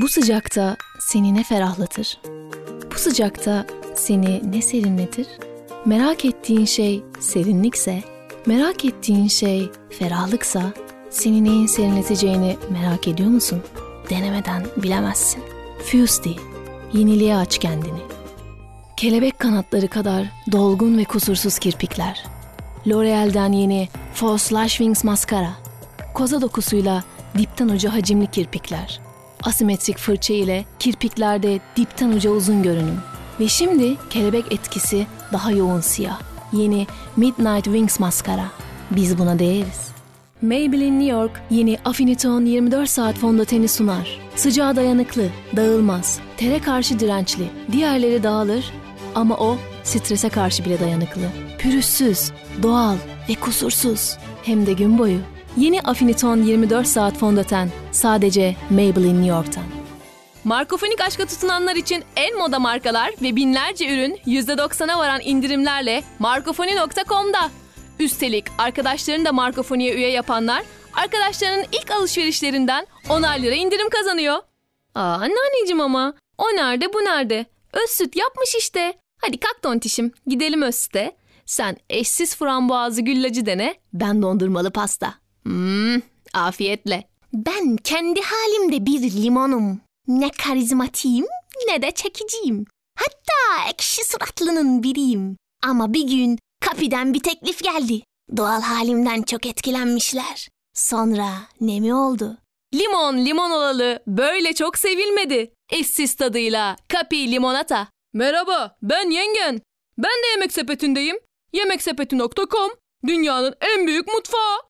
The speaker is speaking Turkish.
Bu sıcakta seni ne ferahlatır? Bu sıcakta seni ne serinletir? Merak ettiğin şey serinlikse, merak ettiğin şey ferahlıksa, seni neyin serinleteceğini merak ediyor musun? Denemeden bilemezsin. Fusti, yeniliğe aç kendini. Kelebek kanatları kadar dolgun ve kusursuz kirpikler. L'Oreal'den yeni False Lash Wings maskara. Koza dokusuyla dipten uca hacimli kirpikler. Asimetrik fırça ile kirpiklerde dipten uca uzun görünüm. Ve şimdi kelebek etkisi daha yoğun siyah. Yeni Midnight Wings maskara. Biz buna değeriz. Maybelline New York yeni Affiniton 24 saat fondöteni sunar. Sıcağa dayanıklı, dağılmaz, tere karşı dirençli. Diğerleri dağılır ama o strese karşı bile dayanıklı. Pürüzsüz, doğal ve kusursuz. Hem de gün boyu. Yeni Affiniton 24 saat fondöten sadece Maybelline New York'tan. Markofonik aşka tutunanlar için en moda markalar ve binlerce ürün %90'a varan indirimlerle markofoni.com'da. Üstelik arkadaşlarını da Markofoni'ye üye yapanlar arkadaşlarının ilk alışverişlerinden 10'ar lira indirim kazanıyor. Anneanneciğim ama o nerede bu nerede? Özsüt yapmış işte. Hadi kalk tontişim gidelim Özsüt'e. Sen eşsiz frambuazlı güllacı dene, ben dondurmalı pasta. Afiyetle. Ben kendi halimde bir limonum. Ne karizmatiyim ne de çekiciyim. Hatta ekşi suratlının biriyim. Ama bir gün kapıdan bir teklif geldi. Doğal halimden çok etkilenmişler. Sonra ne mi oldu? Limon olalı böyle çok sevilmedi. Eşsiz tadıyla Kapi Limonata. Merhaba, ben Yengen. Ben de Yemek Sepeti'ndeyim. Yemeksepeti.com dünyanın en büyük mutfağı.